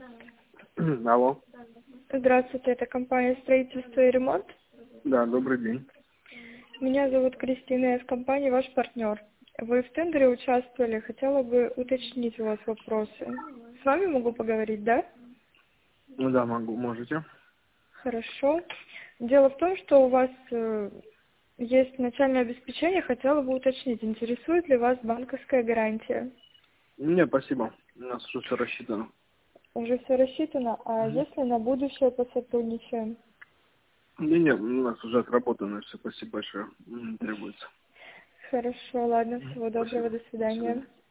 Алло. Здравствуйте, это компания «Строительство и ремонт». Да, добрый день. Меня зовут Кристина, я из компании «Ваш партнер». Вы в тендере участвовали, хотела бы уточнить у вас вопросы. С вами могу поговорить, да? Ну да, могу, можете. Хорошо. Дело в том, что у вас есть начальное обеспечение, хотела бы уточнить, интересует ли вас банковская гарантия? Нет, спасибо. У нас уже все рассчитано. Уже все рассчитано, а если на будущее посотрудничаем? Да нет, у нас уже отработано все, спасибо большое. Не требуется. Хорошо, ладно, всего доброго, Спасибо. до До свидания. свидания.